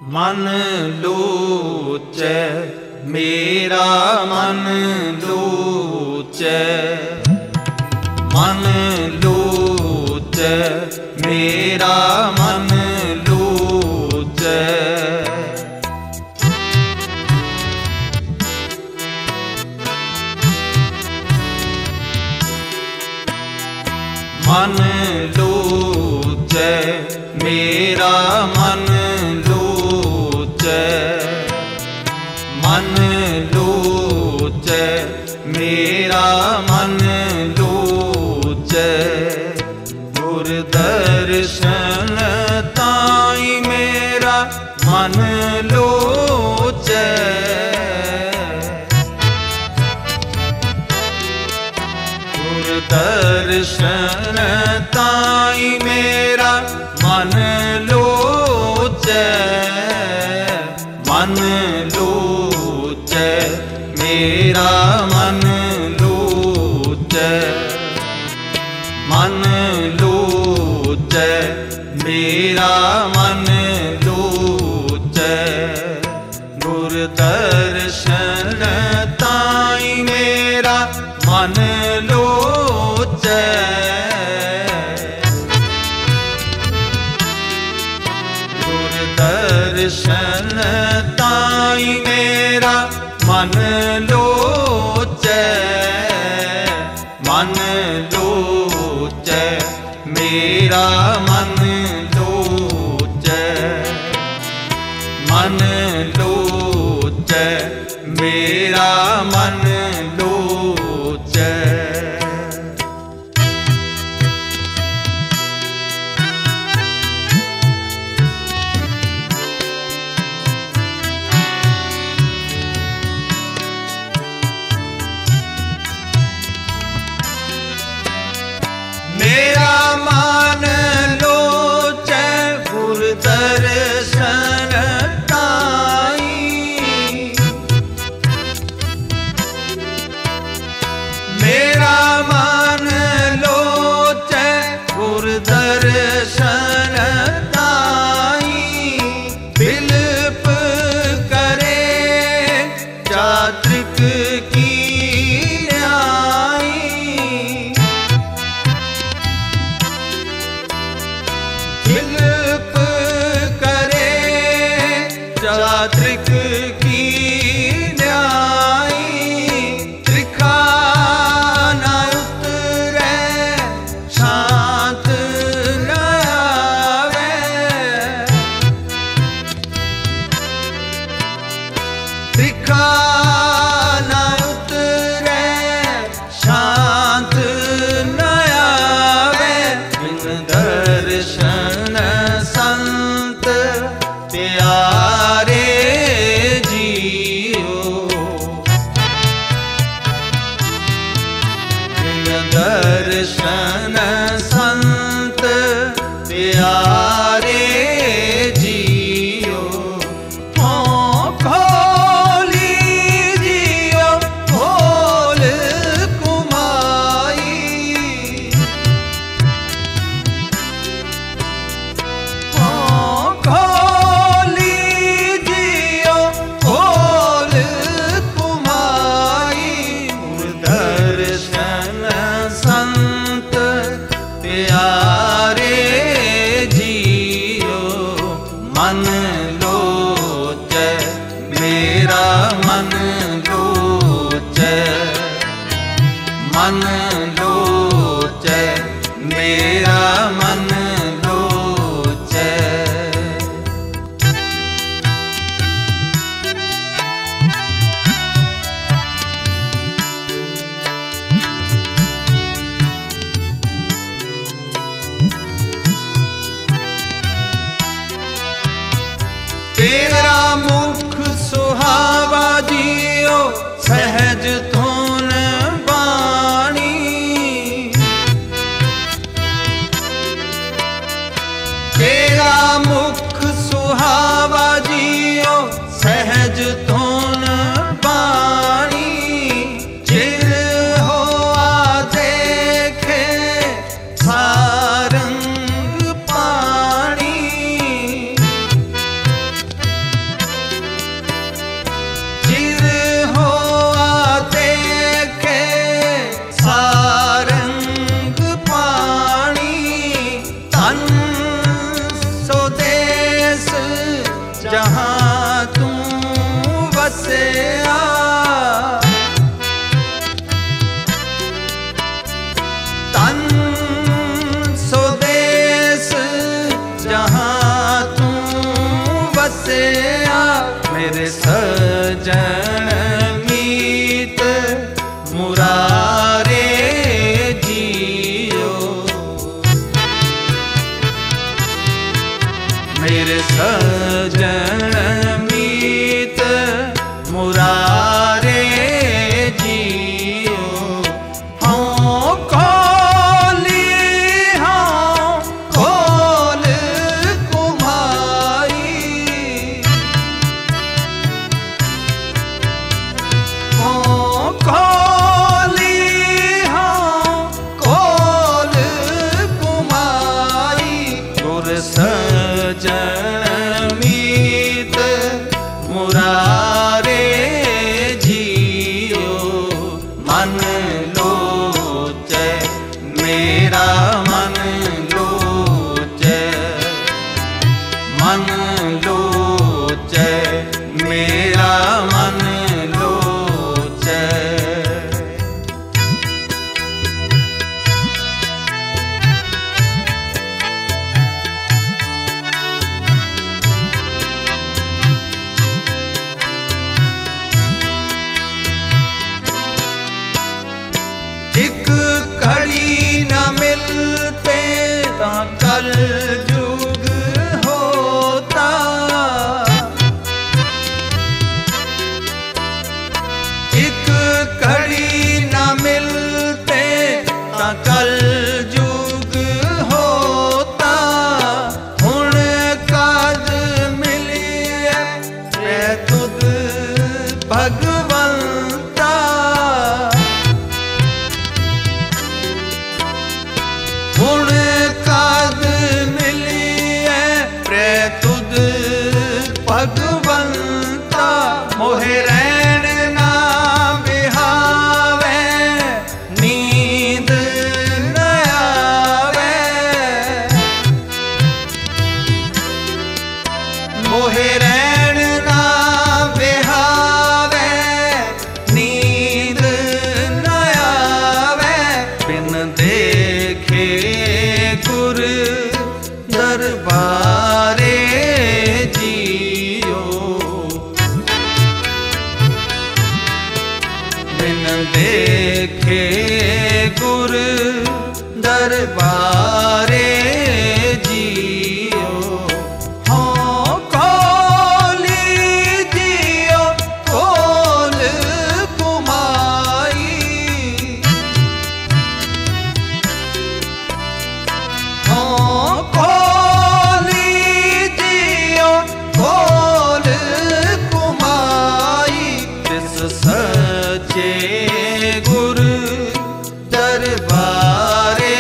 मन लोचै मेरा मन लोचै, मन लोचै मेरा मन लोचै। मन लोचै मेरा मन लोचै, मन लोचै मेरा मन लोचै। गुर दर्शन ताई मेरा मन लोचै, गुर दर्शन ताई मेरा मन लोचै, मन लोचै मेरा मन लोचै, मन लोचै मेरा मन लोचै। गुर दर्शन ताई मेरा मन लोचै, गुर दर्शन ताई मेरा मन लोचै, मन लोचै मेरा मन लोचै, मन लोचै मेरा मन लोचै। मेरा मन लोचै गुर दर्शन ताई, मेरा मन लोचै गुर दर्शन ताई। बिलप करे चात्रिक की बिलप करे चात्रिक की न्यायी। त्रिखा न उतरे शांत न आवे, त्रिखा न उतरे शांत न आवे। बिन दर्शन संत प्यारे जियो, बिन दर्शन संत प्यारे जियो। खोली जियो खोल कुमाई, खोली जियो खोल कुमाई। दर्शन संत प्यारे जियो, मन लोचै मेरा मन लोचै, मन लोचै मेरा मन लोचै। तेरा मुख सुहावा जियो सहज धुन बाणी, सजन मीत मुरारे जियो। हाँ खोली हाँ खोल कुम्हाई, हाँ खोली हाँ खोल कुम्हाई। गुर सजन मीत मुरारे जियो। मन लोचै मेरा मन लोचै, मन लोचै मेरा मन लोचै। एक घड़ी न मिलते ता कल युग होता। एक घड़ी न मिलते ता कल युग होता। हुण काज मिलिए रे तुद भगवंता। हुण काज मिलिए प्रे तुद भगवंता। मोहे रैन ना बिहावे नींद न आवे। मोहे रैन ना बिहावे नींद न आवे। बिन देखे गुर दरबारे जियो। बिन देखे गुर दरबारे जियो। हाँ खोली जियो खोल कुम्हाई। हाँ खोली जियो खोल कुम्हाई। तिस सचे गुर दरबारे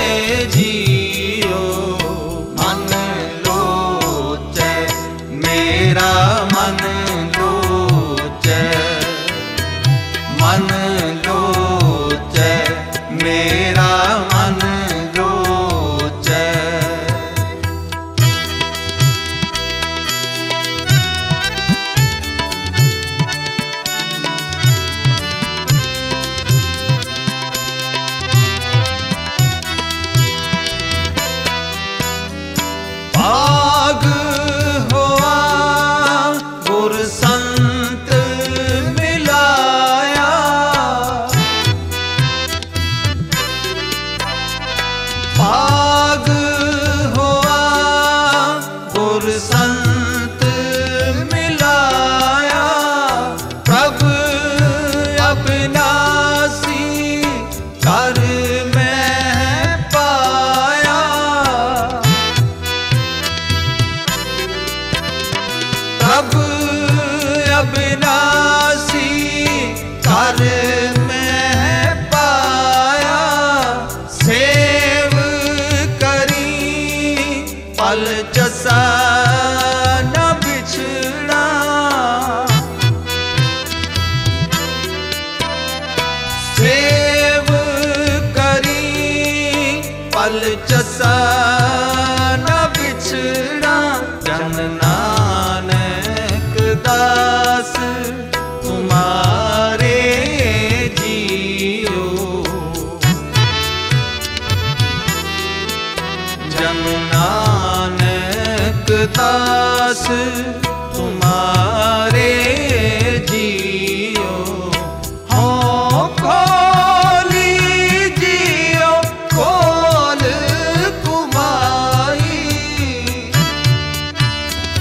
जियो। मन लोचै मेरा मन लोचै, मन लोचै मेरा मन लोचै। भाग हुआ गुर संत मिलाया। भाग हुआ गुर संत मिलाया। प्रभु अविनाशी घर में पाया। प्रभु अविनाशी घर में पाया। सेव करी पल जसा न बिछड़ा। सेव करी पल जसा न बिछड़ा। जन नानक दास तुम्हारे जियो। जन नानक दास तुम्हारे जियो। हाँ खोली जियो खोल कुम्हाई।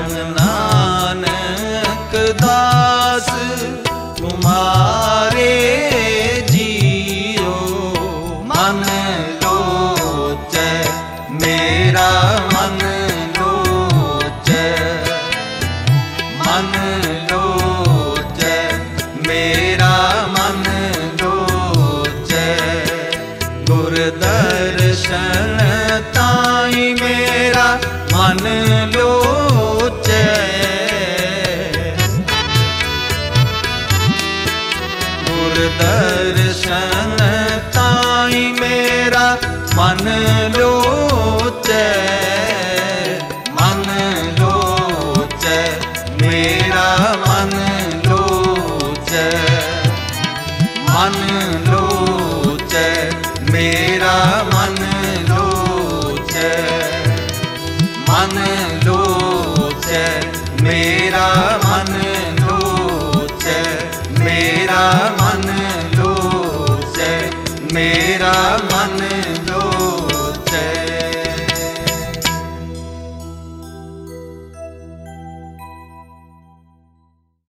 धन नानक दास तुम्हारे जियो। मन लोचै मेरा मन लोचै, मन लोचै मेरा मन लोचै। गुर दर्शन ताई मेरा मन लोचै। गुर दर्शन ताई मेरा मन लोचै। मन लोचै मेरा मन लोचै। मन लोचै मेरा मन लोचै। मन लोचै मेरा मन लोचै। मेरा मन लोचै मेरा मन